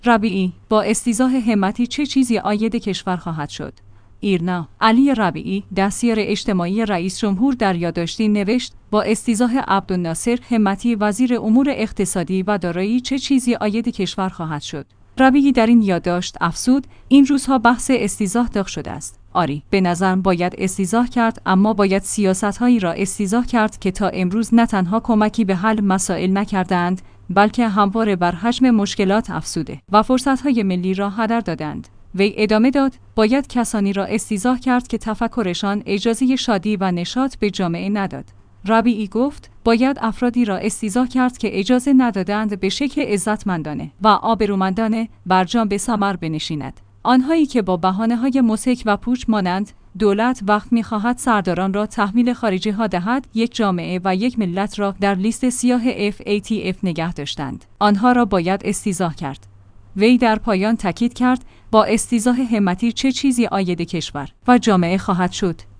ربیعی: با استیضاح همتی چه چیزی عاید کشور خواهد شد؟ ایرنا: علی ربیعی، دستیار اجتماعی رئیس جمهور در یادداشتی نوشت با استیضاح عبدالناصر همتی وزیر امور اقتصادی و دارایی چه چیزی عاید کشور خواهد شد. ربیعی در این یادداشت افزود این روزها بحث استیضاح داغ شده است. آری، به نظرم باید استیضاح کرد، اما باید سیاست‌هایی را استیضاح کرد که تا امروز نه تنها کمکی به حل مسائل نکردند، بلکه همواره بر حجم مشکلات افزوده و فرصت‌های ملی را هدر دادند. وی ادامه داد باید کسانی را استیضاح کرد که تفکرشان اجازه شادی و نشاط به جامعه نداد. ربیعی گفت باید افرادی را استیضاح کرد که اجازه ندادند به شکل عزتمندانه و آبرومندانه برجام به ثمر بنشیند. آنهایی که با بهانه‌های مضحک و پوچ مانند دولت وقت می‌خواهد سرداران را تحویل خارجی‌ها دهد، یک جامعه و یک ملت را در لیست سیاه FATF نگه داشتند. آنها را باید استیضاح کرد. وی در پایان تاکید کرد با استیضاح همتی چه چیزی عاید کشور و جامعه خواهد شد.